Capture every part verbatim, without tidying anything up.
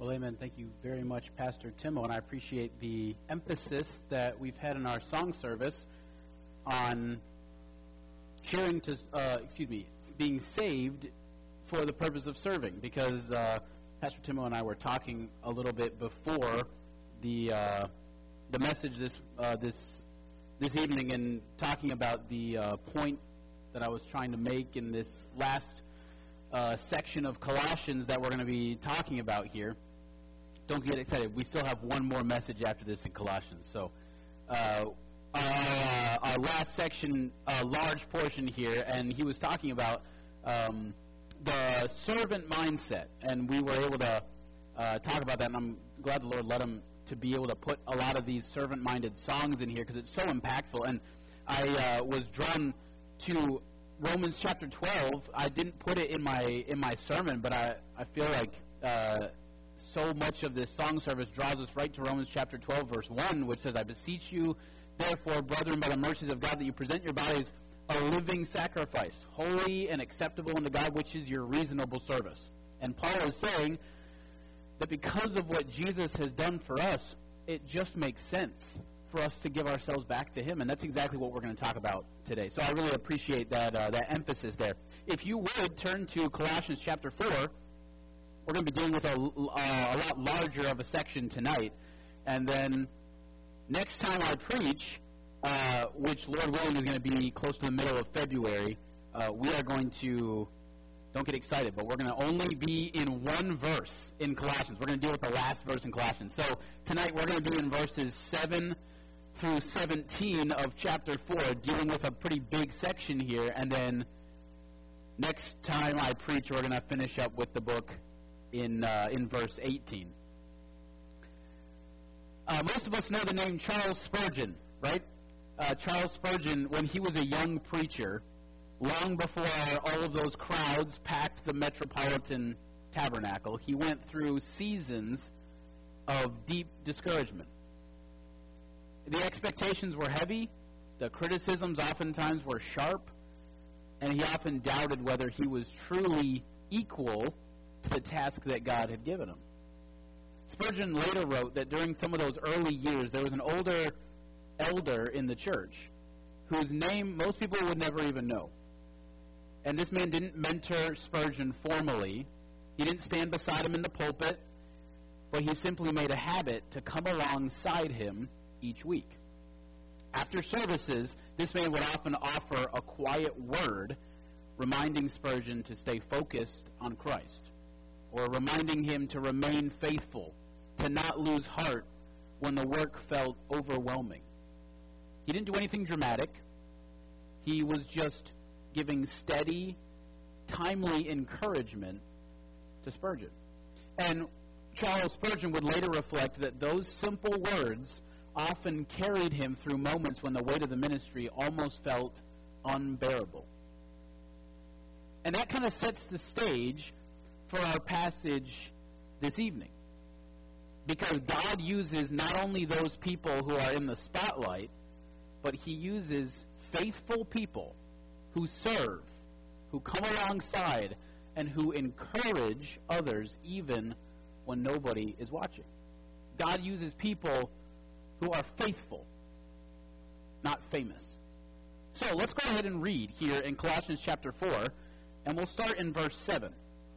Well, amen. Thank you very much, Pastor Timo, and I appreciate the emphasis that we've had in our song service on sharing to, uh, excuse me, being saved for the purpose of serving, because uh, Pastor Timo and I were talking a little bit before the uh, the message this uh, this this evening, and talking about the uh, point that I was trying to make in this last uh, section of Colossians that we're going to be talking about here. Don't get excited. We still have one more message after this in Colossians. So uh, our, uh, our last section, a large portion here, and he was talking about um, the servant mindset, and we were able to uh, talk about that, and I'm glad the Lord led him to be able to put a lot of these servant-minded songs in here because it's so impactful. And I uh, was drawn to Romans chapter twelve. I didn't put it in my in my sermon, but I, I feel like uh, so much of this song service draws us right to Romans chapter twelve, verse one, which says, I beseech you, therefore, brethren, by the mercies of God, that you present your bodies a living sacrifice, holy and acceptable unto God, which is your reasonable service. And Paul is saying that because of what Jesus has done for us, it just makes sense for us to give ourselves back to him. And that's exactly what we're going to talk about today. So I really appreciate that uh, that emphasis there. If you would turn to Colossians chapter four, we're going to be dealing with a, uh, a lot larger of a section tonight. And then next time I preach, uh, which Lord willing is going to be close to the middle of February, uh, we are going to, don't get excited, but we're going to only be in one verse in Colossians. We're going to deal with the last verse in Colossians. So tonight we're going to be in verses seven through seventeen of chapter four, dealing with a pretty big section here. And then next time I preach, we're going to finish up with the book in uh, in verse eighteen. Uh, most of us know the name Charles Spurgeon, right? Uh, Charles Spurgeon, when he was a young preacher, long before all of those crowds packed the Metropolitan Tabernacle, he went through seasons of deep discouragement. The expectations were heavy, the criticisms oftentimes were sharp, and he often doubted whether he was truly equal to the task that God had given him. Spurgeon later wrote that during some of those early years, there was an older elder in the church whose name most people would never even know. And this man didn't mentor Spurgeon formally. He didn't stand beside him in the pulpit, but he simply made a habit to come alongside him each week. After services, this man would often offer a quiet word reminding Spurgeon to stay focused on Christ, or reminding him to remain faithful, to not lose heart when the work felt overwhelming. He didn't do anything dramatic. He was just giving steady, timely encouragement to Spurgeon. And Charles Spurgeon would later reflect that those simple words often carried him through moments when the weight of the ministry almost felt unbearable. And that kind of sets the stage for our passage this evening. Because God uses not only those people who are in the spotlight, but he uses faithful people who serve, who come alongside, and who encourage others even when nobody is watching. God uses people who are faithful, not famous. So let's go ahead and read here in Colossians chapter four, and we'll start in verse seven.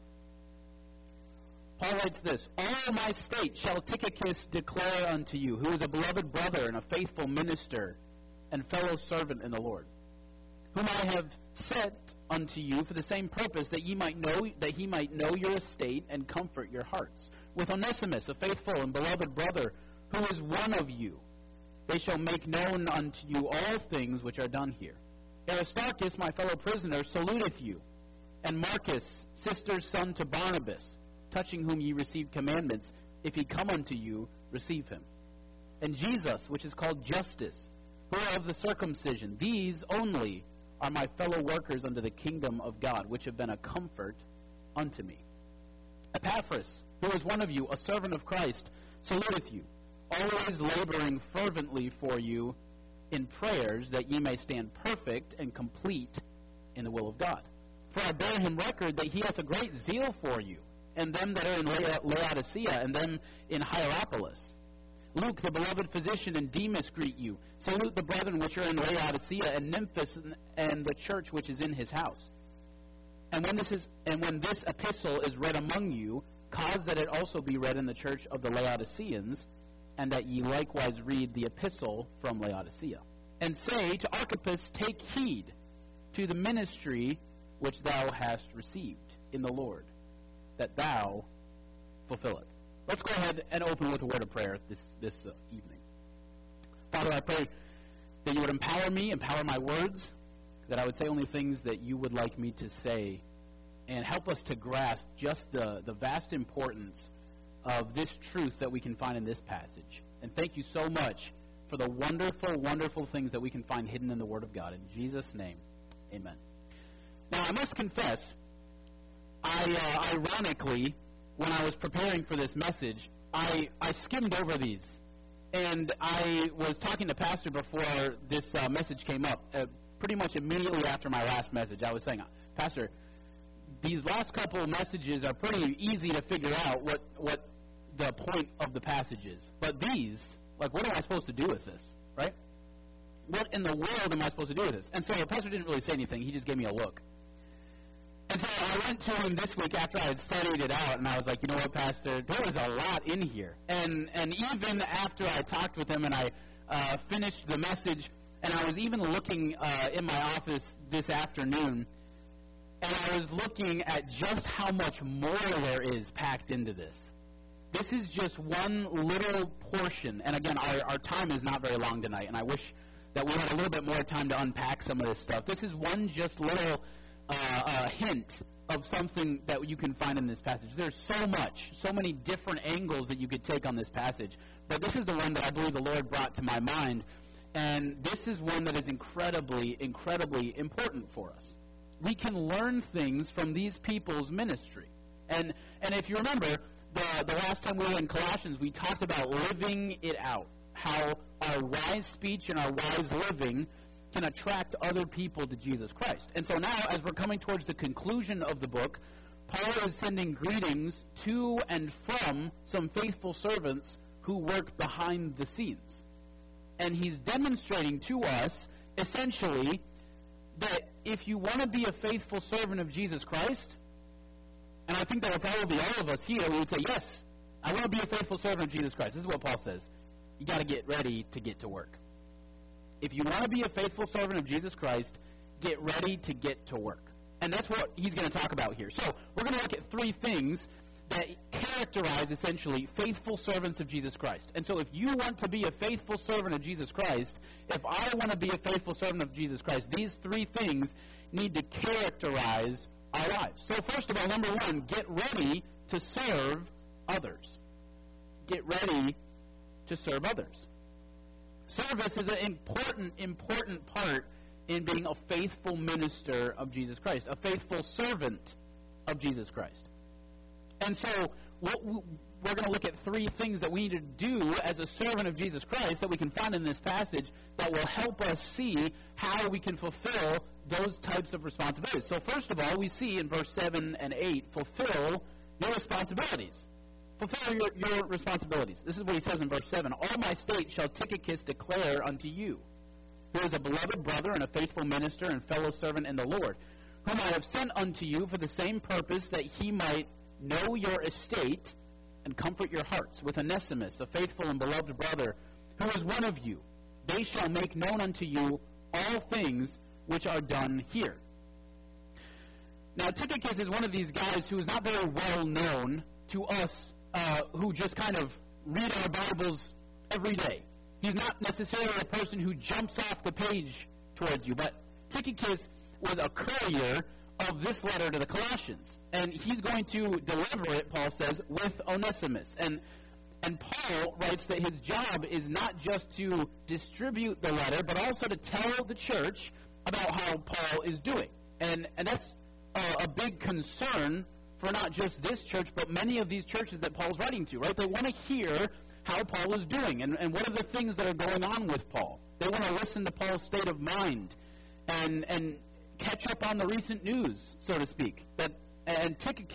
Paul writes this, All my state shall Tychicus declare unto you, who is a beloved brother and a faithful minister and fellow servant in the Lord, whom I have sent unto you for the same purpose, that ye might know that he might know your estate and comfort your hearts. With Onesimus, a faithful and beloved brother, who is one of you, they shall make known unto you all things which are done here. Aristarchus, my fellow prisoner, saluteth you, and Marcus, sister's son to Barnabas, touching whom ye received commandments. If he come unto you, receive him. And Jesus, which is called Justus, who are of the circumcision, these only are my fellow workers unto the kingdom of God, which have been a comfort unto me. Epaphras, who is one of you, a servant of Christ, saluteth you, always laboring fervently for you in prayers, that ye may stand perfect and complete in the will of God. For I bear him record that he hath a great zeal for you, and them that are in La- Laodicea, and them in Hierapolis. Luke, the beloved physician, and Demas greet you. Salute the brethren which are in Laodicea, and Nymphas, and, and the church which is in his house. And when this is, and when this epistle is read among you, cause that it also be read in the church of the Laodiceans, and that ye likewise read the epistle from Laodicea. And say to Archippus, take heed to the ministry which thou hast received in the Lord, that thou fulfill it. Let's go ahead and open with a word of prayer this, this uh, evening. Father, I pray that you would empower me, empower my words, that I would say only things that you would like me to say, and help us to grasp just the, the vast importance of this truth that we can find in this passage. And thank you so much for the wonderful, wonderful things that we can find hidden in the Word of God. In Jesus' name, amen. Now, I must confess, I uh, ironically, when I was preparing for this message, I, I skimmed over these. And I was talking to Pastor before this uh, message came up, uh, pretty much immediately after my last message. I was saying, Pastor, these last couple of messages are pretty easy to figure out what, what the point of the passage is. But these, like, what am I supposed to do with this, right? What in the world am I supposed to do with this? And so the pastor didn't really say anything. He just gave me a look. And so I went to him this week after I had studied it out, and I was like, you know what, Pastor, there was a lot in here. And and even after I talked with him and I uh, finished the message, and I was even looking uh, in my office this afternoon, and I was looking at just how much more there is packed into this. This is just one little portion. And again, our, our time is not very long tonight, and I wish that we had a little bit more time to unpack some of this stuff. This is one just little uh, uh, hint of something that you can find in this passage. There's so much, so many different angles that you could take on this passage. But this is the one that I believe the Lord brought to my mind. And this is one that is incredibly, incredibly important for us. We can learn things from these people's ministry. And and if you remember, the, the last time we were in Colossians, we talked about living it out. How our wise speech and our wise living can attract other people to Jesus Christ. And so now, as we're coming towards the conclusion of the book, Paul is sending greetings to and from some faithful servants who work behind the scenes. And he's demonstrating to us, essentially, that if you want to be a faithful servant of Jesus Christ, and I think that would probably be all of us here, we would say, yes, I want to be a faithful servant of Jesus Christ. This is what Paul says. You got to get ready to get to work. If you want to be a faithful servant of Jesus Christ, get ready to get to work. And that's what he's going to talk about here. So we're going to look at three things that characterize, essentially, faithful servants of Jesus Christ. And so if you want to be a faithful servant of Jesus Christ, if I want to be a faithful servant of Jesus Christ, these three things need to characterize our lives. So first of all, number one, get ready to serve others. Get ready to serve others. Service is an important, important part in being a faithful minister of Jesus Christ, a faithful servant of Jesus Christ. And so what we, we're going to look at three things that we need to do as a servant of Jesus Christ that we can find in this passage that will help us see how we can fulfill those types of responsibilities. So first of all, we see in verse seven and eight, fulfill your responsibilities. Fulfill your, your responsibilities. This is what he says in verse seven. All my state shall Tychicus declare unto you, who is a beloved brother and a faithful minister and fellow servant in the Lord, whom I have sent unto you for the same purpose, that he might know your estate and comfort your hearts, with Onesimus, a faithful and beloved brother, who is one of you. They shall make known unto you all things which are done here. Now, Tychicus is one of these guys who is not very well known to us uh, who just kind of read our Bibles every day. He's not necessarily a person who jumps off the page towards you, but Tychicus was a courier of this letter to the Colossians. And he's going to deliver it, Paul says, with Onesimus. And and Paul writes that his job is not just to distribute the letter, but also to tell the church about how Paul is doing. And and that's a, a big concern for not just this church, but many of these churches that Paul's writing to, right? They want to hear how Paul is doing and, and what are the things that are going on with Paul. They want to listen to Paul's state of mind and and catch up on the recent news, so to speak. But and Tychicus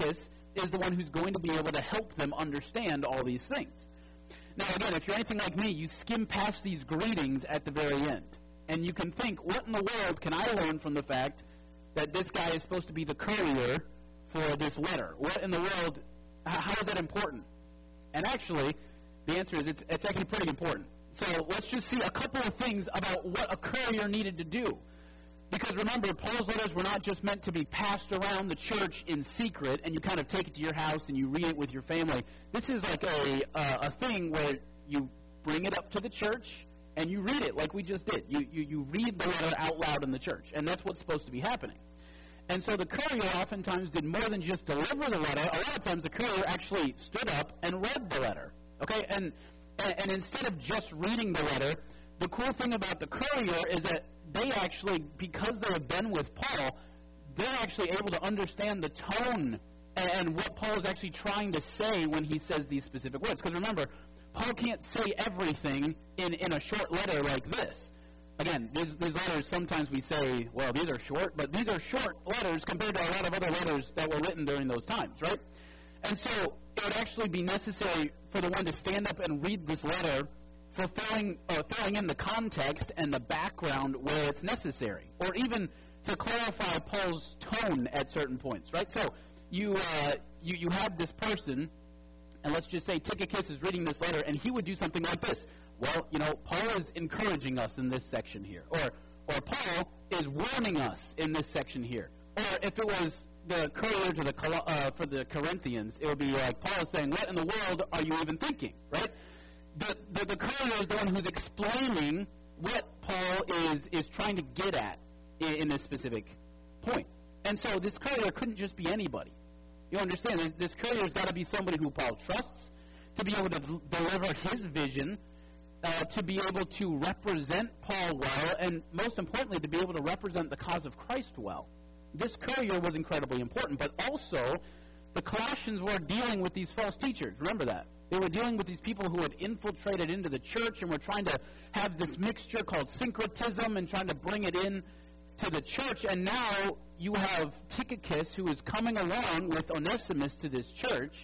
is the one who's going to be able to help them understand all these things. Now, again, if you're anything like me, you skim past these greetings at the very end. And you can think, what in the world can I learn from the fact that this guy is supposed to be the courier for this letter? What in the world, how is that important? And actually, the answer is it's, it's actually pretty important. So let's just see a couple of things about what a courier needed to do. Because remember, Paul's letters were not just meant to be passed around the church in secret, and you kind of take it to your house and you read it with your family. This is like a uh, a thing where you bring it up to the church and you read it like we just did. You, you you read the letter out loud in the church, and that's what's supposed to be happening. And so the courier oftentimes did more than just deliver the letter. A lot of times the courier actually stood up and read the letter. Okay, and and, and instead of just reading the letter, the cool thing about the courier is that they actually, because they have been with Paul, they're actually able to understand the tone and what Paul is actually trying to say when he says these specific words. Because remember, Paul can't say everything in, in a short letter like this. Again, these, these letters, sometimes we say, well, these are short, but these are short letters compared to a lot of other letters that were written during those times, right? And so it would actually be necessary for the one to stand up and read this letter for filling, uh, filling in the context and the background where it's necessary, or even to clarify Paul's tone at certain points, right? So you, uh, you, you have this person, and let's just say Tychicus is reading this letter, and he would do something like this. Well, you know, Paul is encouraging us in this section here, or or Paul is warning us in this section here. Or if it was the courier to the uh, for the Corinthians, it would be like Paul is saying, "What in the world are you even thinking?" Right? The, the, the courier is the one who's explaining what Paul is, is trying to get at in, in this specific point. And so this courier couldn't just be anybody. You understand? This, this courier has got to be somebody who Paul trusts, to be able to d- deliver his vision, uh, to be able to represent Paul well, and most importantly, to be able to represent the cause of Christ well. This courier was incredibly important, but also the Colossians were dealing with these false teachers. Remember that. They were dealing with these people who had infiltrated into the church and were trying to have this mixture called syncretism and trying to bring it in to the church. And now you have Tychicus who is coming along with Onesimus to this church.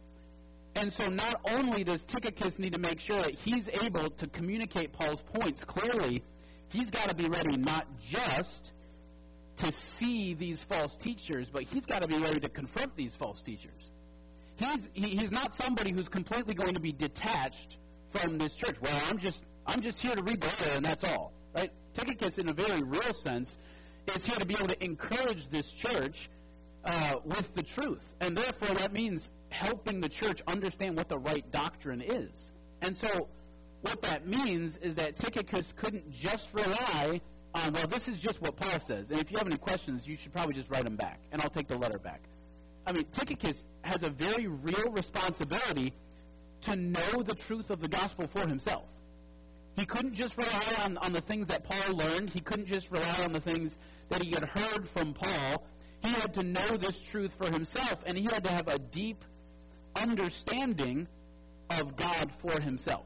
And so not only does Tychicus need to make sure that he's able to communicate Paul's points clearly, he's got to be ready not just to see these false teachers, but he's got to be ready to confront these false teachers. He's he, he's not somebody who's completely going to be detached from this church. Well, I'm just I'm just here to read the letter and that's all, right? Tychicus, in a very real sense, is here to be able to encourage this church uh, with the truth, and therefore that means helping the church understand what the right doctrine is. And so, what that means is that Tychicus couldn't just rely on, well, this is just what Paul says, and if you have any questions, you should probably just write them back, and I'll take the letter back. I mean, Tychicus has a very real responsibility to know the truth of the gospel for himself. He couldn't just rely on, on the things that Paul learned. He couldn't just rely on the things that he had heard from Paul. He had to know this truth for himself, and he had to have a deep understanding of God for himself.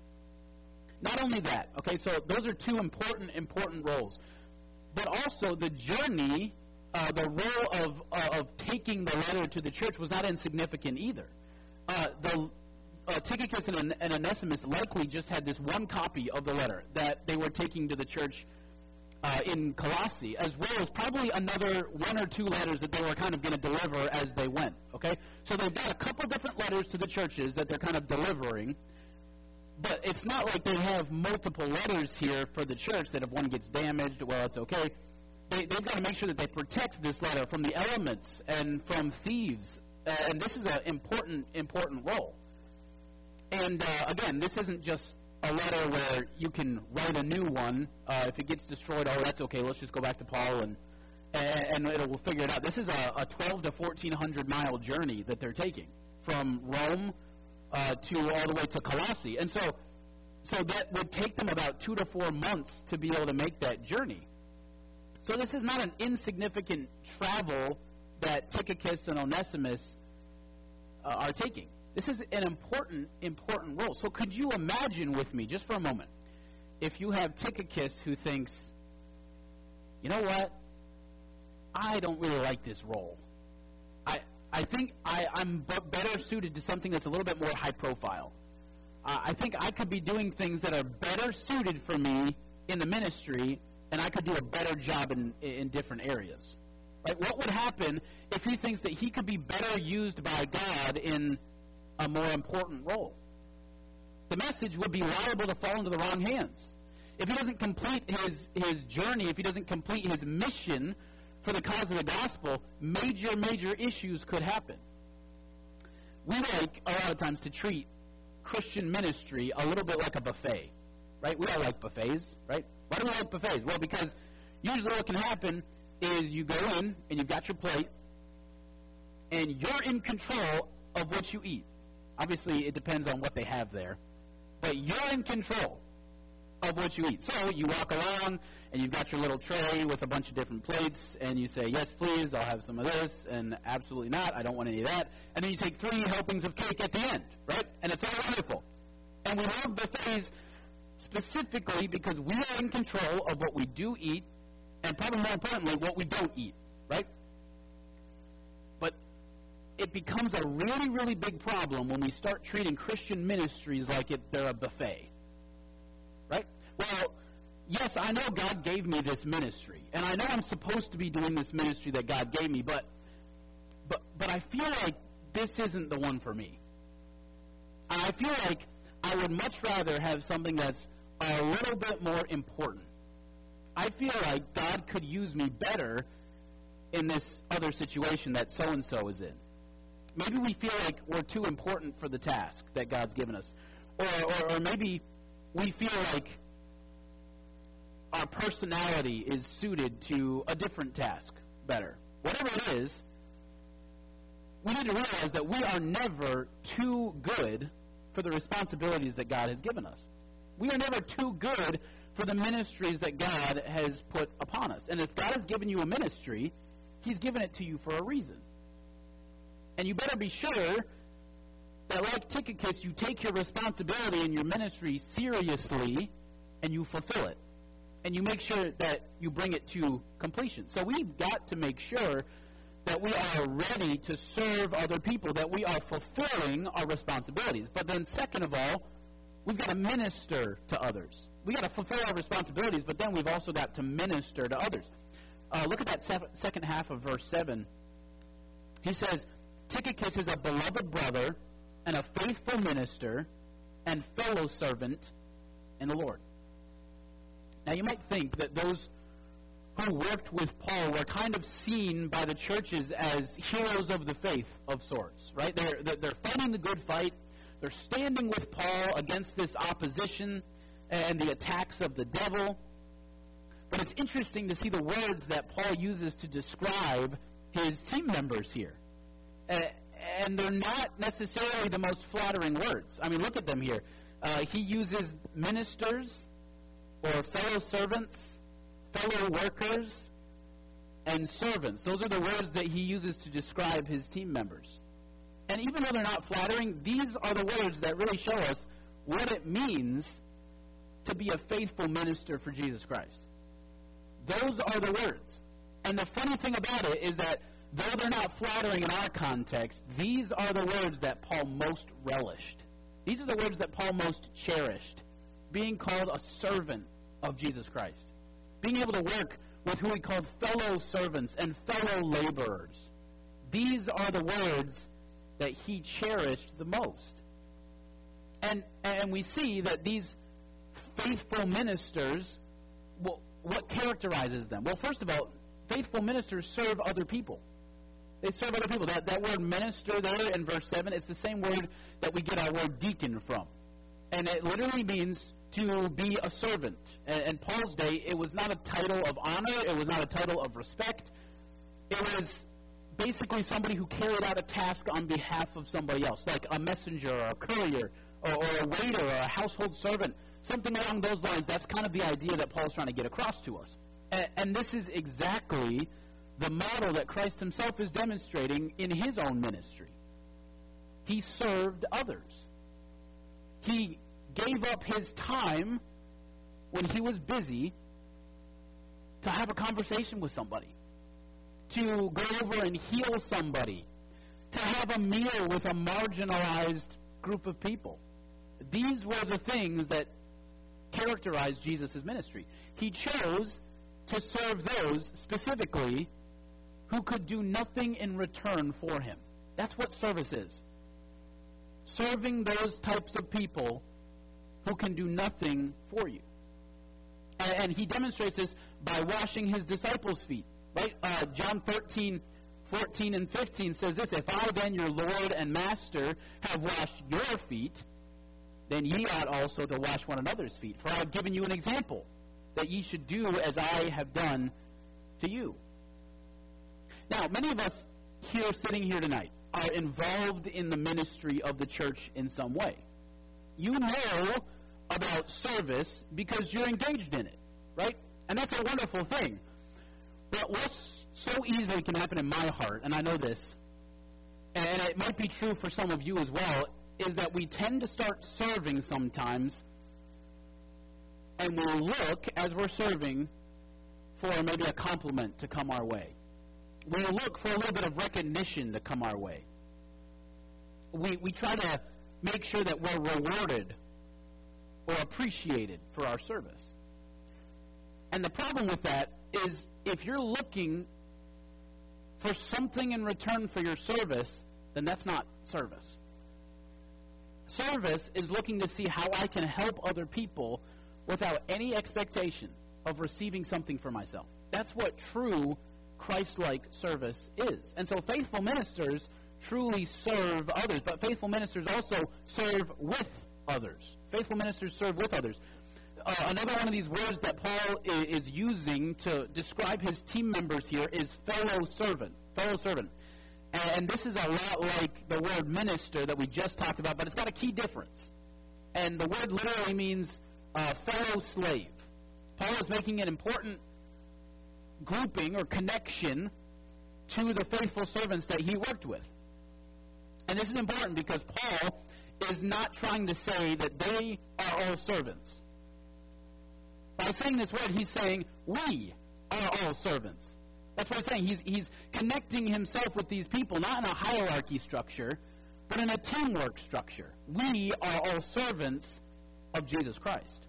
Not only that, okay, so those are two important, important roles. But also the journey Uh, the role of uh, of taking the letter to the church was not insignificant either. Uh, the uh, Tychicus and, and Onesimus likely just had this one copy of the letter that they were taking to the church uh, in Colossae, as well as probably another one or two letters that they were kind of going to deliver as they went. Okay, so they've got a couple different letters to the churches that they're kind of delivering. But it's not like they have multiple letters here for the church that if one gets damaged, well, it's okay. They, they've got to make sure that they protect this letter from the elements and from thieves. Uh, and this is an important, important role. And, uh, again, this isn't just a letter where you can write a new one. Uh, if it gets destroyed, oh, that's okay. Let's just go back to Paul and and, and it will figure it out. This is a, a twelve to fourteen hundred mile journey that they're taking from Rome uh, to all the way to Colossae. And so, so that would take them about two to four months to be able to make that journey. So this is not an insignificant travel that Tychicus and Onesimus uh, are taking. This is an important, important role. So could you imagine with me, just for a moment, if you have Tychicus who thinks, you know what, I don't really like this role. I I think I, I'm b- better suited to something that's a little bit more high profile. Uh, I think I could be doing things that are better suited for me in the ministry, and I could do a better job in, in different areas. Right? What would happen if he thinks that he could be better used by God in a more important role? The message would be liable to fall into the wrong hands. If he doesn't complete his, his journey, if he doesn't complete his mission for the cause of the gospel, major, major issues could happen. We like, a lot of times, to treat Christian ministry a little bit like a buffet, right? We all like buffets, right? Why do we like buffets? Well, because usually what can happen is you go in and you've got your plate and you're in control of what you eat. Obviously, it depends on what they have there, but you're in control of what you eat. So you walk around and you've got your little tray with a bunch of different plates, and you say, yes, please, I'll have some of this, and absolutely not, I don't want any of that. And then you take three helpings of cake at the end, right? And it's all wonderful. And we love buffets specifically because we are in control of what we do eat, and probably more importantly, what we don't eat, right? But it becomes a really, really big problem when we start treating Christian ministries like it, they're a buffet. Right? Well, yes, I know God gave me this ministry, and I know I'm supposed to be doing this ministry that God gave me, but but but I feel like this isn't the one for me. I feel like I would much rather have something that's a little bit more important. I feel like God could use me better in this other situation that so-and-so is in. Maybe we feel like we're too important for the task that God's given us. Or, or, or maybe we feel like our personality is suited to a different task better. Whatever it is, we need to realize that we are never too good for the responsibilities that God has given us. We are never too good for the ministries that God has put upon us. And if God has given you a ministry, He's given it to you for a reason. And you better be sure that, like Tychicus, you take your responsibility in your ministry seriously and you fulfill it. And you make sure that you bring it to completion. So we've got to make sure that we are ready to serve other people, that we are fulfilling our responsibilities. But then second of all, we've got to minister to others. We've got to fulfill our responsibilities, but then we've also got to minister to others. Uh, look at that se- second half of verse seven. He says, Tychicus is a beloved brother and a faithful minister and fellow servant in the Lord. Now you might think that those who worked with Paul were kind of seen by the churches as heroes of the faith of sorts, right? They're, they're fighting the good fight. They're standing with Paul against this opposition and the attacks of the devil. But it's interesting to see the words that Paul uses to describe his team members here. Uh, and they're not necessarily the most flattering words. I mean, look at them here. Uh, he uses ministers or fellow servants, fellow workers, and servants. Those are the words that he uses to describe his team members. And even though they're not flattering, these are the words that really show us what it means to be a faithful minister for Jesus Christ. Those are the words. And the funny thing about it is that though they're not flattering in our context, these are the words that Paul most relished. These are the words that Paul most cherished. Being called a servant of Jesus Christ. Being able to work with who he called fellow servants and fellow laborers. These are the words that he cherished the most. And and we see that these faithful ministers, well, what characterizes them? Well, first of all, faithful ministers serve other people. They serve other people. That, that word minister there in verse seven is the same word that we get our word deacon from. And it literally means to be a servant. And in Paul's day, it was not a title of honor. It was not a title of respect. It was basically somebody who carried out a task on behalf of somebody else, like a messenger or a courier or, or a waiter or a household servant, something along those lines. That's kind of the idea that Paul's trying to get across to us. And, and this is exactly the model that Christ himself is demonstrating in his own ministry. He served others. He gave up his time when he was busy to have a conversation with somebody, to go over and heal somebody, to have a meal with a marginalized group of people. These were the things that characterized Jesus' ministry. He chose to serve those specifically who could do nothing in return for him. That's what service is. Serving those types of people who can do nothing for you. And, and he demonstrates this by washing his disciples' feet. Right? Uh, John thirteen, fourteen, and fifteen says this, "If I then, your Lord and Master, have washed your feet, then ye ought also to wash one another's feet. For I have given you an example, that ye should do as I have done to you." Now, many of us here, sitting here tonight, are involved in the ministry of the church in some way. You know about service because you're engaged in it, right? And that's a wonderful thing. But what so easily can happen in my heart, and I know this, and it might be true for some of you as well, is that we tend to start serving sometimes, and we'll look as we're serving for maybe a compliment to come our way. We'll look for a little bit of recognition to come our way. We we try to make sure that we're rewarded or appreciated for our service. And the problem with that is if you're looking for something in return for your service, then that's not service. Service is looking to see how I can help other people without any expectation of receiving something for myself. That's what true Christ-like service is. And so faithful ministers truly serve others, but faithful ministers also serve with others. Faithful ministers serve with others. Uh, another one of these words that Paul is, is using to describe his team members here is fellow servant. Fellow servant. And, and this is a lot like the word minister that we just talked about, but it's got a key difference. And the word literally means uh, fellow slave. Paul is making an important grouping or connection to the faithful servants that he worked with. And this is important because Paul is not trying to say that they are all servants. By saying this word, he's saying, we are all servants. That's what he's saying. He's, he's connecting himself with these people, not in a hierarchy structure, but in a teamwork structure. We are all servants of Jesus Christ.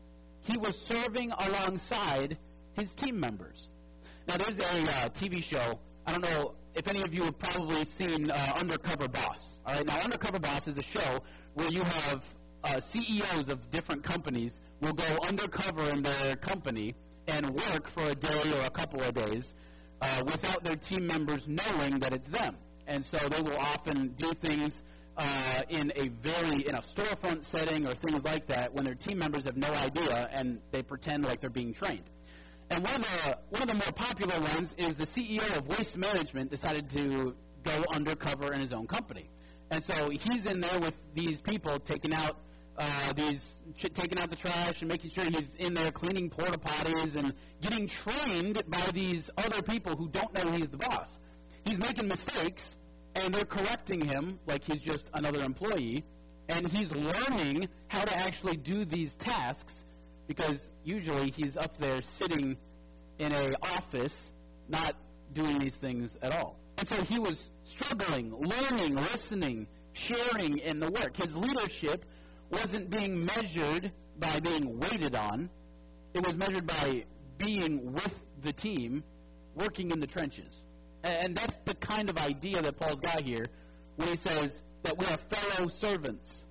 He was serving alongside his team members. Now, there's a uh, T V show. I don't know if any of you have probably seen uh, Undercover Boss. All right, now Undercover Boss is a show where you have uh, C E Os of different companies will go undercover in their company and work for a day or a couple of days uh, without their team members knowing that it's them. And so they will often do things uh, in a very in a storefront setting or things like that when their team members have no idea and they pretend like they're being trained. And one of the one of the more popular ones is the C E O of Waste Management decided to go undercover in his own company, and so he's in there with these people taking out uh, these taking out the trash and making sure he's in there cleaning porta potties and getting trained by these other people who don't know he's the boss. He's making mistakes, and they're correcting him like he's just another employee, and he's learning how to actually do these tasks. Because usually he's up there sitting in a office, not doing these things at all. And so he was struggling, learning, listening, sharing in the work. His leadership wasn't being measured by being waited on. It was measured by being with the team, working in the trenches. And that's the kind of idea that Paul's got here when he says that we are fellow servants.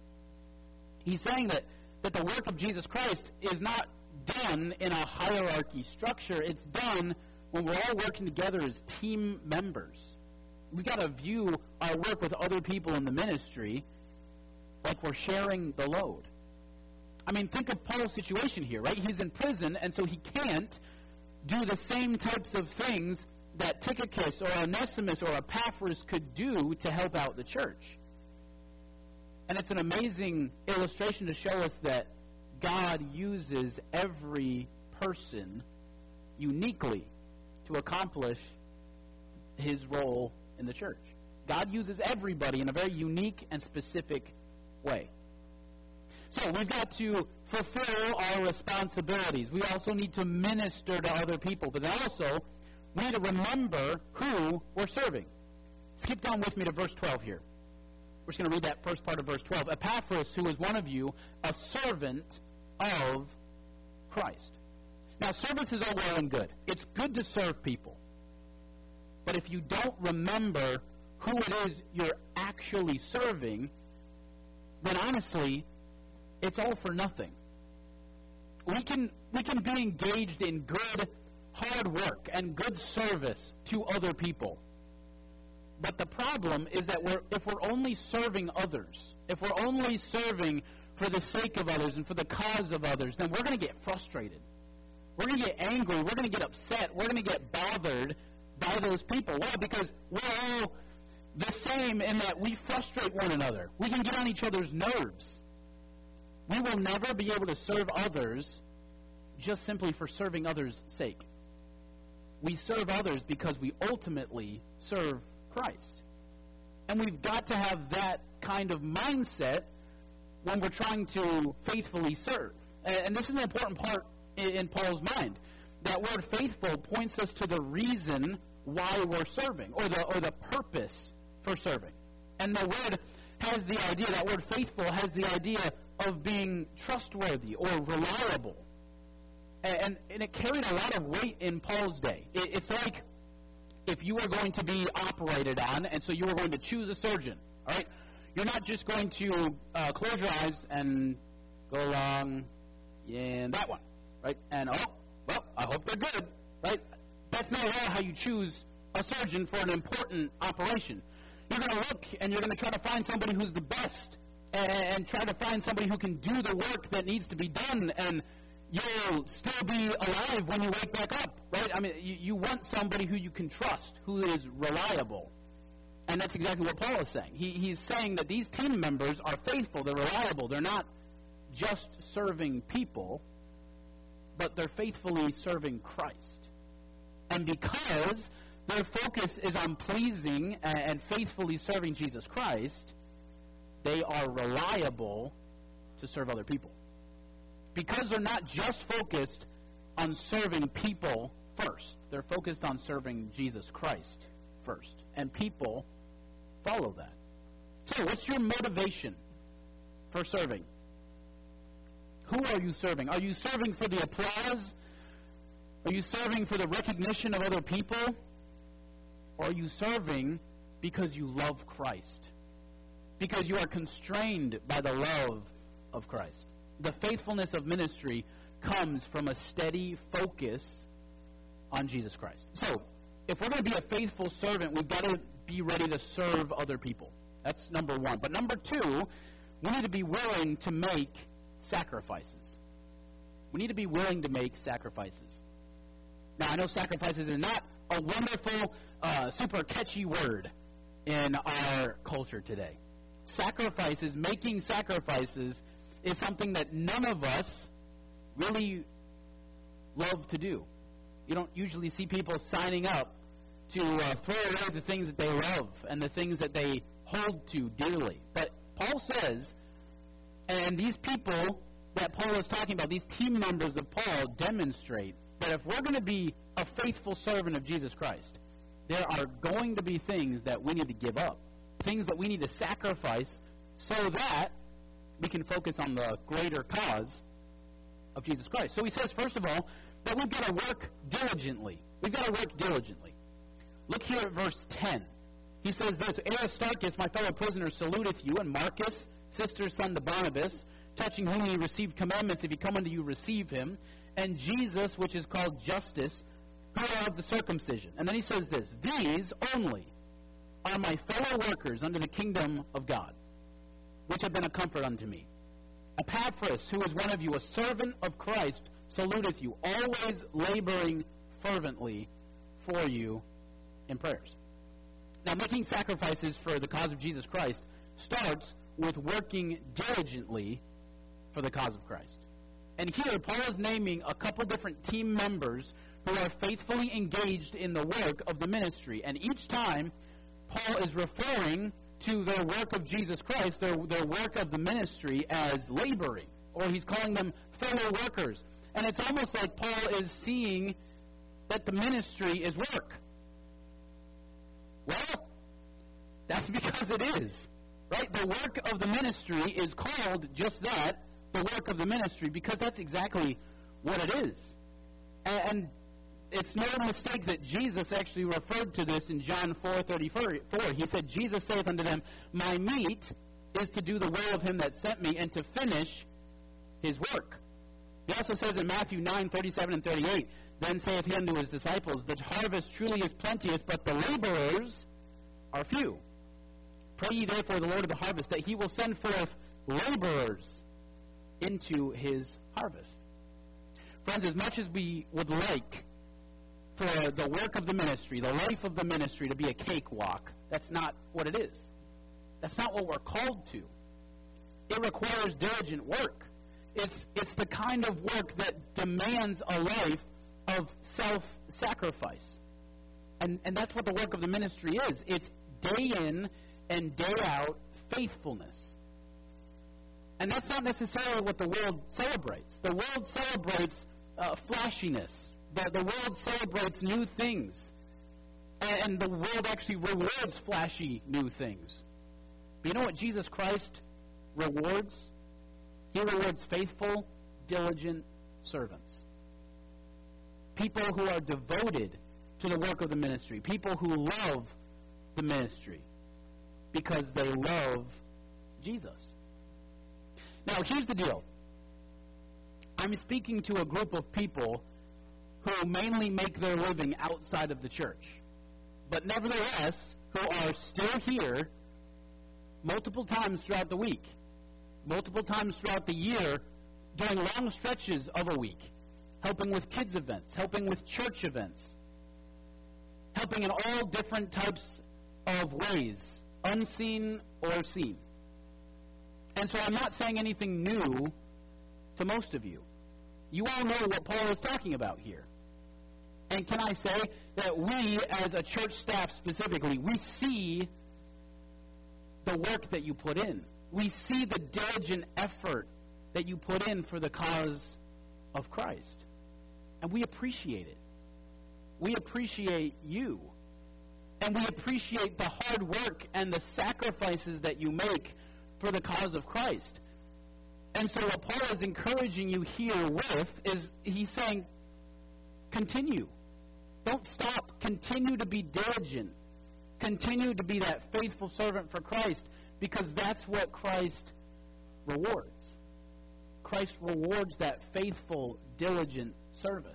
He's saying that that the work of Jesus Christ is not done in a hierarchy structure. It's done when we're all working together as team members. We've got to view our work with other people in the ministry like we're sharing the load. I mean, think of Paul's situation here, right? He's in prison, and so he can't do the same types of things that Tychicus or Onesimus or Epaphras could do to help out the church. And it's an amazing illustration to show us that God uses every person uniquely to accomplish his role in the church. God uses everybody in a very unique and specific way. So we've got to fulfill our responsibilities. We also need to minister to other people. But then also, we need to remember who we're serving. skip down with me to verse twelve here. We're just going to read that first part of verse twelve. Epaphras, who is one of you, a servant of Christ. Now, service is all well and good. It's good to serve people. But if you don't remember who it is you're actually serving, then honestly, it's all for nothing. We can we can be engaged in good, hard work and good service to other people. But the problem is that we're if we're only serving others, if we're only serving for the sake of others and for the cause of others, then we're going to get frustrated. We're going to get angry. We're going to get upset. We're going to get bothered by those people. Why? Because we're all the same in that we frustrate one another. We can get on each other's nerves. We will never be able to serve others just simply for serving others' sake. We serve others because we ultimately serve Christ. And we've got to have that kind of mindset when we're trying to faithfully serve. And this is an important part in Paul's mind. That word faithful points us to the reason why we're serving, or the or the purpose for serving. And the word has the idea, that word faithful has the idea of being trustworthy or reliable. And, and it carried a lot of weight in Paul's day. It, it's like if you were going to be operated on, and so you were going to choose a surgeon, all right? You're not just going to uh, close your eyes and go along in that one, right? And, oh, well, I hope they're good, right? That's not at all how you choose a surgeon for an important operation. You're going to look and you're going to try to find somebody who's the best and, and try to find somebody who can do the work that needs to be done, and you'll still be alive when you wake back up, right? I mean, you, you want somebody who you can trust, who is reliable. And that's exactly what Paul is saying. He, he's saying that these team members are faithful, they're reliable, they're not just serving people, but they're faithfully serving Christ. And because their focus is on pleasing and faithfully serving Jesus Christ, they are reliable to serve other people. Because they're not just focused on serving people first. They're focused on serving Jesus Christ first. And people follow that. So, what's your motivation for serving? Who are you serving? Are you serving for the applause? Are you serving for the recognition of other people? Or are you serving because you love Christ? Because you are constrained by the love of Christ. The faithfulness of ministry comes from a steady focus on Jesus Christ. So, if we're going to be a faithful servant, we've got to be ready to serve other people. That's number one. But number two, we need to be willing to make sacrifices. We need to be willing to make sacrifices. Now, I know sacrifices is not a wonderful, uh, super catchy word in our culture today. Sacrifices, making sacrifices, is something that none of us really love to do. You don't usually see people signing up to uh, throw away the things that they love and the things that they hold to dearly. But Paul says, and these people that Paul is talking about, these team members of Paul, demonstrate that if we're going to be a faithful servant of Jesus Christ, there are going to be things that we need to give up, things that we need to sacrifice so that we can focus on the greater cause of Jesus Christ. So he says, first of all, that we've got to work diligently. We've got to work diligently. Look here at verse ten. He says this, Aristarchus, my fellow prisoner, saluteth you, and Marcus, sister's son to Barnabas, touching whom he received commandments, if he come unto you, receive him, and Jesus, which is called Justus, who are of the circumcision. And then he says this, these only are my fellow workers unto the kingdom of God, which have been a comfort unto me. Epaphras, who is one of you, a servant of Christ, saluteth you, always laboring fervently for you in prayers. Now, making sacrifices for the cause of Jesus Christ starts with working diligently for the cause of Christ. And here, Paul is naming a couple different team members who are faithfully engaged in the work of the ministry. And each time, Paul is referring to their work of Jesus Christ, their, their work of the ministry, as laboring. Or he's calling them fellow workers. And it's almost like Paul is seeing that the ministry is work. Well, That's because it is. Right? The work of the ministry is called just that, the work of the ministry, because that's exactly what it is. And, and it's no mistake that Jesus actually referred to this in John four thirty-four. He said, Jesus saith unto them, my meat is to do the will of him that sent me and to finish his work. He also says in Matthew nine thirty-seven and thirty-eight, then saith he unto his disciples, the harvest truly is plenteous, but the laborers are few. Pray ye therefore the Lord of the harvest, that he will send forth laborers into his harvest. Friends, as much as we would like for the work of the ministry, the life of the ministry to be a cakewalk, that's not what it is. That's not what we're called to. It requires diligent work. It's, it's the kind of work that demands a life of self-sacrifice. And, and that's what the work of the ministry is. It's day in and day out faithfulness. And that's not necessarily what the world celebrates. The world celebrates uh, flashiness. The, the world celebrates new things. And, and the world actually rewards flashy new things. But you know what Jesus Christ rewards? He rewards faithful, diligent servants. People who are devoted to the work of the ministry. People who love the ministry because they love Jesus. Now, here's the deal. I'm speaking to a group of people who mainly make their living outside of the church, but nevertheless, who are still here multiple times throughout the week, multiple times throughout the year, during long stretches of a week, helping with kids' events, helping with church events, helping in all different types of ways, unseen or seen. And so I'm not saying anything new to most of you. You all know what Paul is talking about here. And can I say that we, as a church staff specifically, we see the work that you put in. We see the diligent effort that you put in for the cause of Christ. And we appreciate it. We appreciate you. And we appreciate the hard work and the sacrifices that you make for the cause of Christ. And so what Paul is encouraging you here with is he's saying, continue. Don't stop. Continue to be diligent. Continue to be that faithful servant for Christ, because that's what Christ rewards. Christ rewards that faithful, diligent service.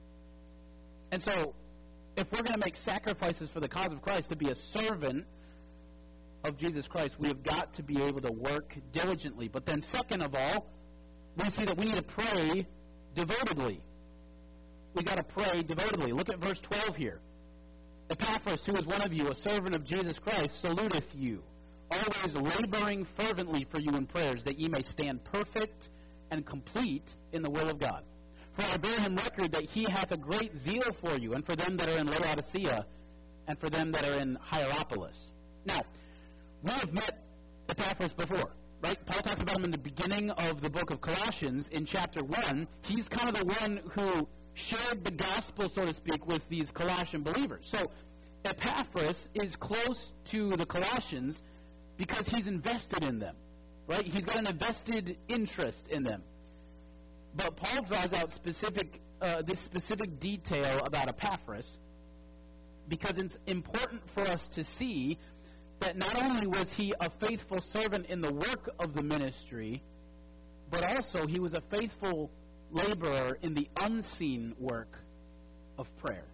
And so, if we're going to make sacrifices for the cause of Christ, to be a servant of Jesus Christ, we have got to be able to work diligently. But then second of all, we see that we need to pray devotedly. We got to pray devotedly. Look at verse twelve here. Epaphras, who is one of you, a servant of Jesus Christ, saluteth you, always laboring fervently for you in prayers, that ye may stand perfect and complete in the will of God. For I bear him record that he hath a great zeal for you, and for them that are in Laodicea, and for them that are in Hierapolis. Now, we have met Epaphras before, right? Paul talks about him in the beginning of the book of Colossians in chapter one. He's kind of the one who shared the gospel, so to speak, with these Colossian believers. So Epaphras is close to the Colossians because he's invested in them, right? He's got an invested interest in them. But Paul draws out specific uh, this specific detail about Epaphras because it's important for us to see that not only was he a faithful servant in the work of the ministry, but also he was a faithful laborer in the unseen work of prayer.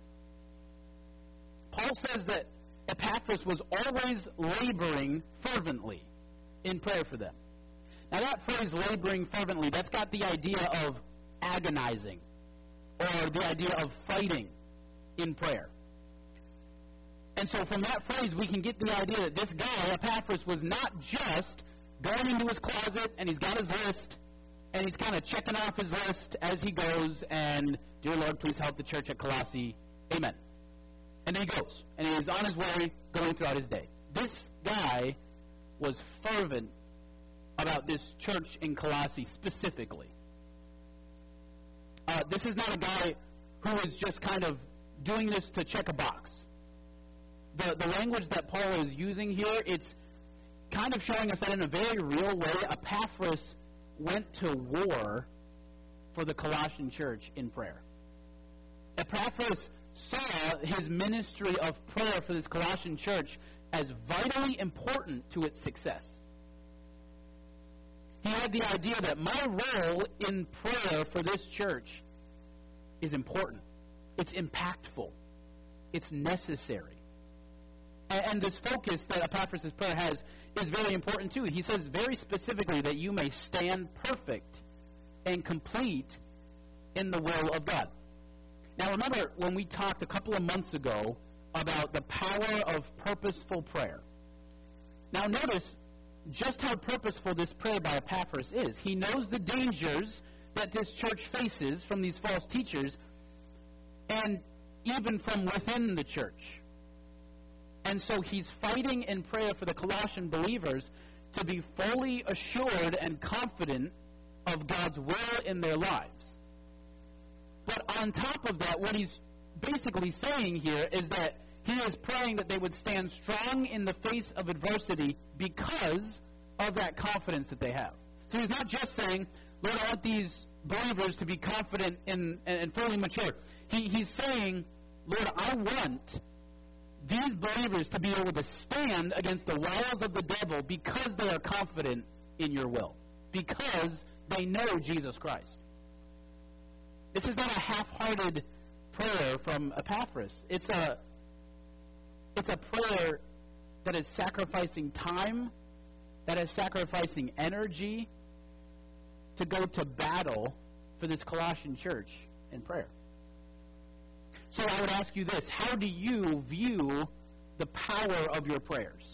Paul says that Epaphras was always laboring fervently in prayer for them. Now that phrase, laboring fervently, that's got the idea of agonizing or the idea of fighting in prayer. And so from that phrase, we can get the idea that this guy, Epaphras, was not just going into his closet and he's got his list and he's kind of checking off his list as he goes and, dear Lord, please help the church at Colossae. Amen. And then he goes. And he is on his way going throughout his day. This guy was fervent about this church in Colossae specifically. Uh, this is not a guy who is just kind of doing this to check a box. the, the language that Paul is using here, it's kind of showing us that in a very real way, Epaphras went to war for the Colossian church in prayer. Epaphras saw his ministry of prayer for this Colossian church as vitally important to its success. He had the idea that my role in prayer for this church is important. It's impactful. It's necessary. And, and this focus that Epaphras' prayer has is very important too. He says very specifically that you may stand perfect and complete in the will of God. Now remember when we talked a couple of months ago about the power of purposeful prayer. Now notice just how purposeful this prayer by Epaphras is. He knows the dangers that this church faces from these false teachers and even from within the church. And so he's fighting in prayer for the Colossian believers to be fully assured and confident of God's will in their lives. But on top of that, what he's basically saying here is that he is praying that they would stand strong in the face of adversity because of that confidence that they have. So he's not just saying, Lord, I want these believers to be confident in, and fully mature. He, he's saying, Lord, I want these believers to be able to stand against the wiles of the devil because they are confident in your will, because they know Jesus Christ. This is not a half-hearted prayer from Epaphras. It's a, it's a prayer that is sacrificing time, that is sacrificing energy to go to battle for this Colossian church in prayer. So I would ask you this: how do you view the power of your prayers?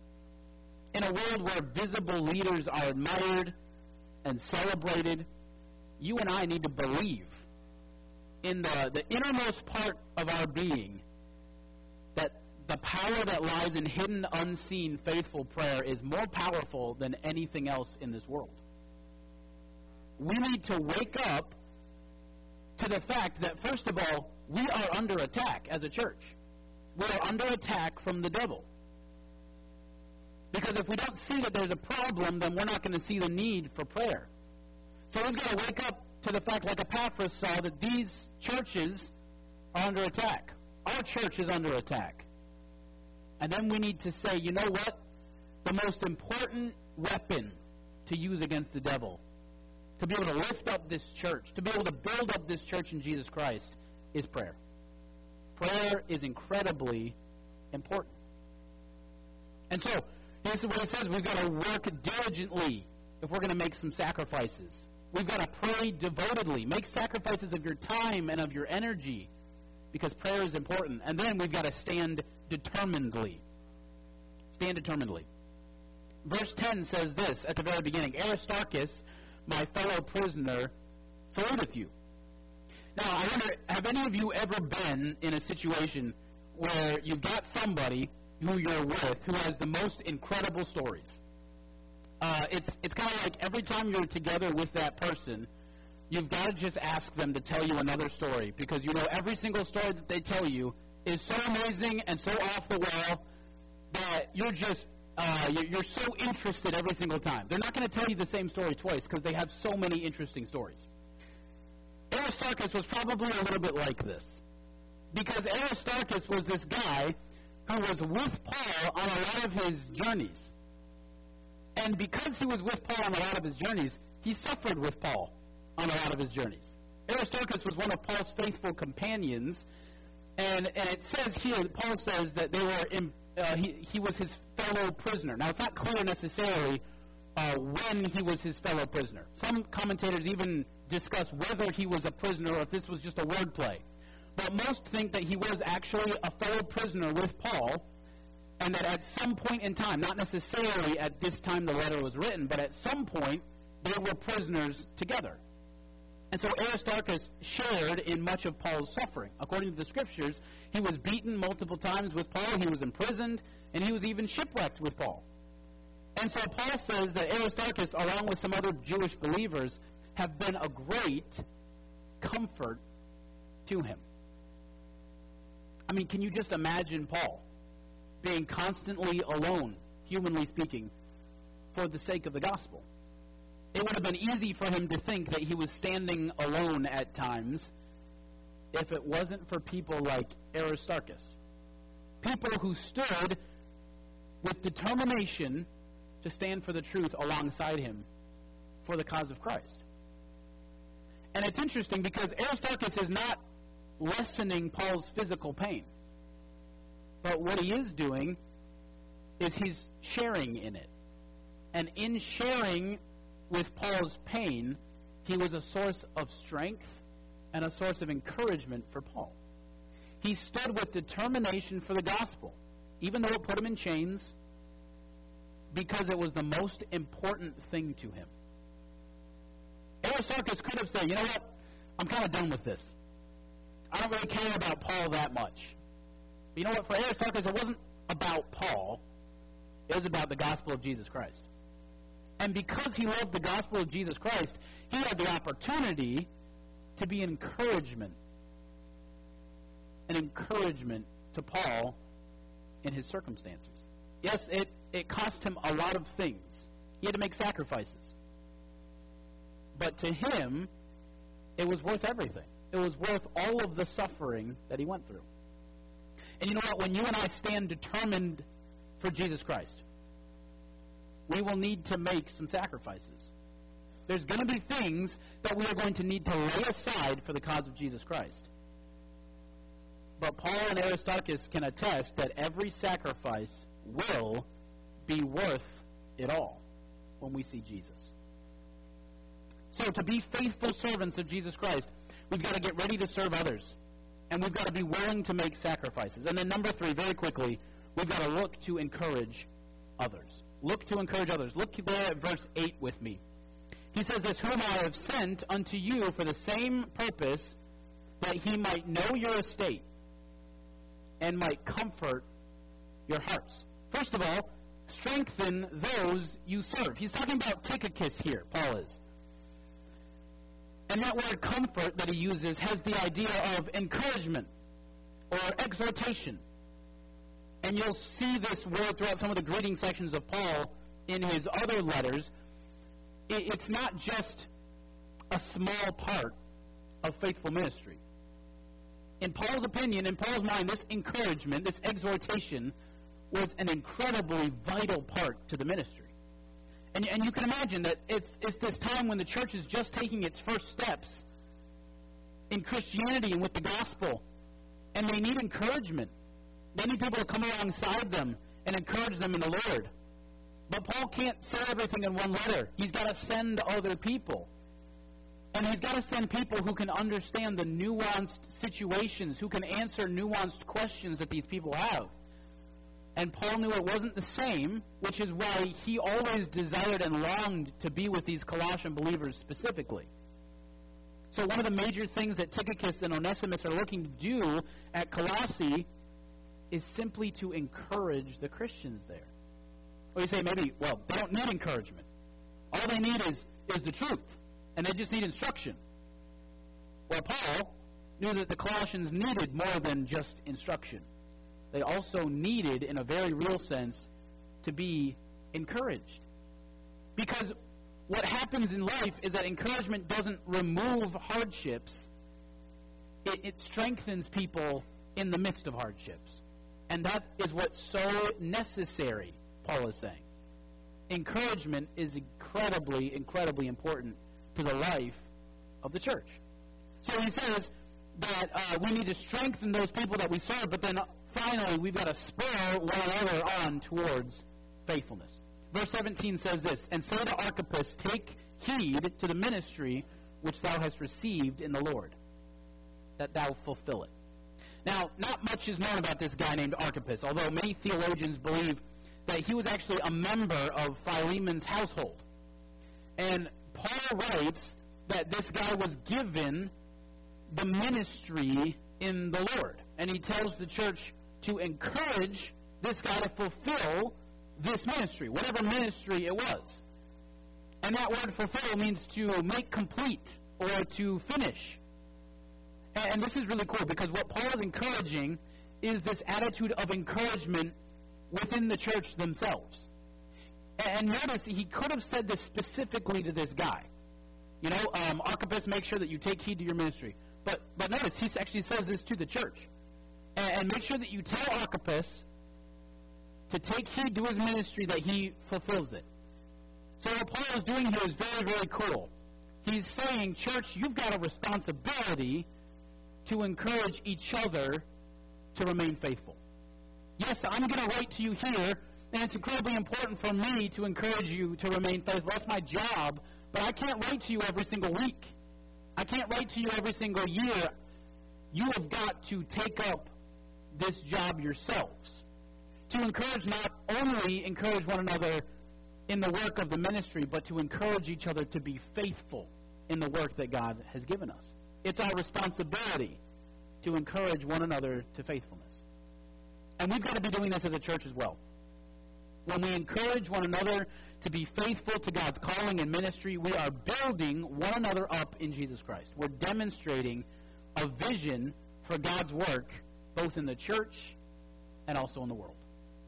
In a world where visible leaders are admired and celebrated, you and I need to believe in the, the innermost part of our being that the power that lies in hidden, unseen, faithful prayer is more powerful than anything else in this world. We need to wake up to the fact that, first of all, we are under attack as a church. We are under attack from the devil. Because if we don't see that there's a problem, then we're not going to see the need for prayer. So we've got to wake up to the fact, like Epaphras saw, that these churches are under attack. Our church is under attack. And then we need to say, you know what? The most important weapon to use against the devil, to be able to lift up this church, to be able to build up this church in Jesus Christ, is prayer. Prayer is incredibly important. And so, this is what it says: we've got to work diligently if we're going to make some sacrifices. We've got to pray devotedly. Make sacrifices of your time and of your energy, because prayer is important. And then we've got to stand determinedly. Stand determinedly. Verse ten says this at the very beginning: Aristarchus, my fellow prisoner, saluteth you. Now, I wonder, have any of you ever been in a situation where you've got somebody who you're with who has the most incredible stories? Uh, it's it's kind of like every time you're together with that person, you've got to just ask them to tell you another story, because you know every single story that they tell you is so amazing and so off the wall that you're just uh, you're, you're so interested every single time. They're not going to tell you the same story twice because they have so many interesting stories. Aristarchus was probably a little bit like this, because Aristarchus was this guy who was with Paul on a lot of his journeys. And because he was with Paul on a lot of his journeys, he suffered with Paul on a lot of his journeys. Aristarchus was one of Paul's faithful companions, and, and it says here, Paul says that they were in, uh, he, he was his fellow prisoner. Now, it's not clear necessarily uh, when he was his fellow prisoner. Some commentators even discuss whether he was a prisoner or if this was just a wordplay. But most think that he was actually a fellow prisoner with Paul, and that at some point in time, not necessarily at this time the letter was written, but at some point, they were prisoners together. And so Aristarchus shared in much of Paul's suffering. According to the Scriptures, he was beaten multiple times with Paul, he was imprisoned, and he was even shipwrecked with Paul. And so Paul says that Aristarchus, along with some other Jewish believers, have been a great comfort to him. I mean, can you just imagine Paul? being constantly alone, humanly speaking, for the sake of the gospel. It would have been easy for him to think that he was standing alone at times if it wasn't for people like Aristarchus. People who stood with determination to stand for the truth alongside him for the cause of Christ. And it's interesting because Aristarchus is not lessening Paul's physical pain. But what he is doing is he's sharing in it. And in sharing with Paul's pain, he was a source of strength and a source of encouragement for Paul. He stood with determination for the gospel, even though it put him in chains, because it was the most important thing to him. Aristarchus could have said, you know what, I'm kind of done with this. I don't really care about Paul that much. But you know what, for Aristarchus, it wasn't about Paul. It was about the gospel of Jesus Christ. And because he loved the gospel of Jesus Christ, he had the opportunity to be an encouragement. An encouragement to Paul in his circumstances. Yes, it, it cost him a lot of things. He had to make sacrifices. But to him, it was worth everything. It was worth all of the suffering that he went through. And you know what? When you and I stand determined for Jesus Christ, we will need to make some sacrifices. There's going to be things that we are going to need to lay aside for the cause of Jesus Christ. But Paul and Aristarchus can attest that every sacrifice will be worth it all when we see Jesus. So to be faithful servants of Jesus Christ, we've got to get ready to serve others. And we've got to be willing to make sacrifices. And then number three, very quickly, we've got to look to encourage others. Look to encourage others. Look there at verse eight with me. He says this, whom I have sent unto you for the same purpose, that he might know your estate and might comfort your hearts. First of all, strengthen those you serve. He's talking about Tychicus here, Paul is. And that word comfort that he uses has the idea of encouragement or exhortation. And you'll see this word throughout some of the greeting sections of Paul in his other letters. It's not just a small part of faithful ministry. In Paul's opinion, in Paul's mind, this encouragement, this exhortation, was an incredibly vital part to the ministry. And, and you can imagine that it's, it's this time when the church is just taking its first steps in Christianity and with the gospel. And they need encouragement. They need people to come alongside them and encourage them in the Lord. But Paul can't say everything in one letter. He's got to send other people. And he's got to send people who can understand the nuanced situations, who can answer nuanced questions that these people have. And Paul knew it wasn't the same, which is why he always desired and longed to be with these Colossian believers specifically. So one of the major things that Tychicus and Onesimus are looking to do at Colossae is simply to encourage the Christians there. Or you say maybe, well, they don't need encouragement. All they need is, is the truth, and they just need instruction. Well, Paul knew that the Colossians needed more than just instruction. They also needed, in a very real sense, to be encouraged. Because what happens in life is that encouragement doesn't remove hardships. It, it strengthens people in the midst of hardships. And that is what's so necessary, Paul is saying. Encouragement is incredibly, incredibly important to the life of the church. So he says that uh, we need to strengthen those people that we serve, but then finally we've got to spur one another on towards faithfulness. Verse seventeen says this, and say to Archippus, take heed to the ministry which thou hast received in the Lord, that thou fulfill it. Now, not much is known about this guy named Archippus, although many theologians believe that he was actually a member of Philemon's household. And Paul writes that this guy was given the ministry in the Lord. And he tells the church to encourage this guy to fulfill this ministry, whatever ministry it was. And that word fulfill means to make complete or to finish. And this is really cool because what Paul is encouraging is this attitude of encouragement within the church themselves. And notice, he could have said this specifically to this guy. You know, um, Archippus, make sure that you take heed to your ministry. But but notice, he actually says this to the church. And, and make sure that you tell Archippus to take heed to his ministry, that he fulfills it. So what Paul is doing here is very, very cool. He's saying, church, you've got a responsibility to encourage each other to remain faithful. Yes, I'm going to write to you here, and it's incredibly important for me to encourage you to remain faithful. That's my job, but I can't write to you every single week. I can't write to you every single year. You have got to take up this job yourselves. To encourage, not only encourage one another in the work of the ministry, but to encourage each other to be faithful in the work that God has given us. It's our responsibility to encourage one another to faithfulness. And we've got to be doing this as a church as well. When we encourage one another to be faithful to God's calling and ministry, we are building one another up in Jesus Christ. We're demonstrating a vision for God's work, both in the church and also in the world.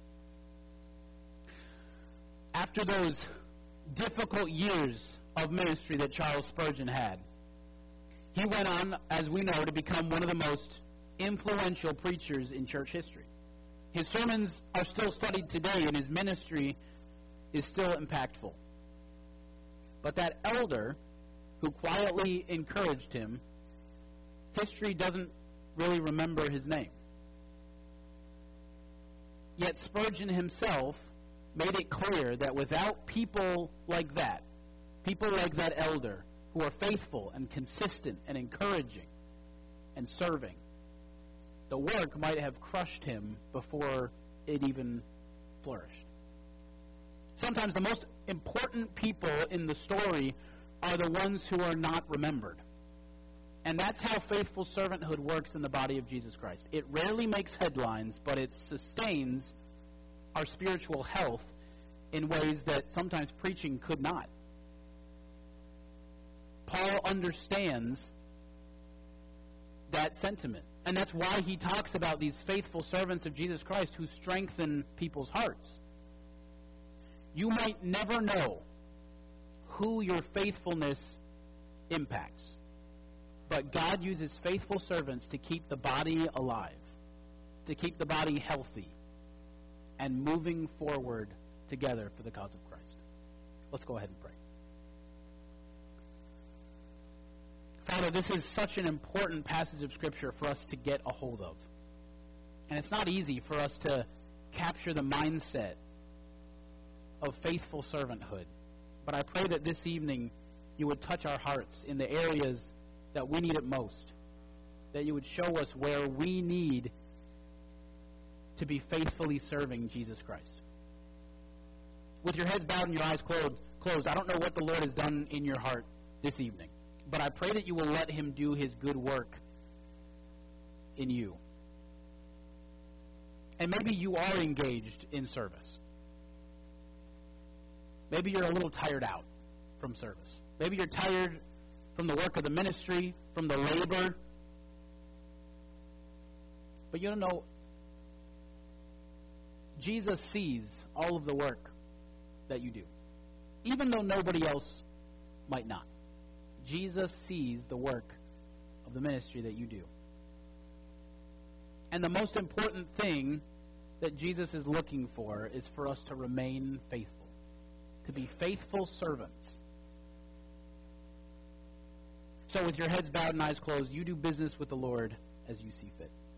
After those difficult years of ministry that Charles Spurgeon had, he went on, as we know, to become one of the most influential preachers in church history. His sermons are still studied today, and his ministry is still impactful. But that elder who quietly encouraged him, history doesn't really remember his name. Yet Spurgeon himself made it clear that without people like that, people like that elder, who are faithful and consistent and encouraging and serving, the work might have crushed him before it even flourished. Sometimes the most important people in the story are the ones who are not remembered. And that's how faithful servanthood works in the body of Jesus Christ. It rarely makes headlines, but it sustains our spiritual health in ways that sometimes preaching could not. Paul understands that sentiment. And that's why he talks about these faithful servants of Jesus Christ who strengthen people's hearts. You might never know who your faithfulness impacts. But God uses faithful servants to keep the body alive, to keep the body healthy, and moving forward together for the cause of Christ. Let's go ahead and pray. Father, this is such an important passage of Scripture for us to get a hold of. And it's not easy for us to capture the mindset of faithful servanthood. But I pray that this evening you would touch our hearts in the areas that we need it most. That you would show us where we need to be faithfully serving Jesus Christ. With your heads bowed and your eyes closed, closed, I don't know what the Lord has done in your heart this evening. But I pray that you will let him do his good work in you. And maybe you are engaged in service. Maybe you're a little tired out from service. Maybe you're tired from the work of the ministry, from the labor. But you don't know, Jesus sees all of the work that you do, even though nobody else might not. Jesus sees the work of the ministry that you do. And the most important thing that Jesus is looking for is for us to remain faithful, to be faithful servants. So with your heads bowed and eyes closed, you do business with the Lord as you see fit.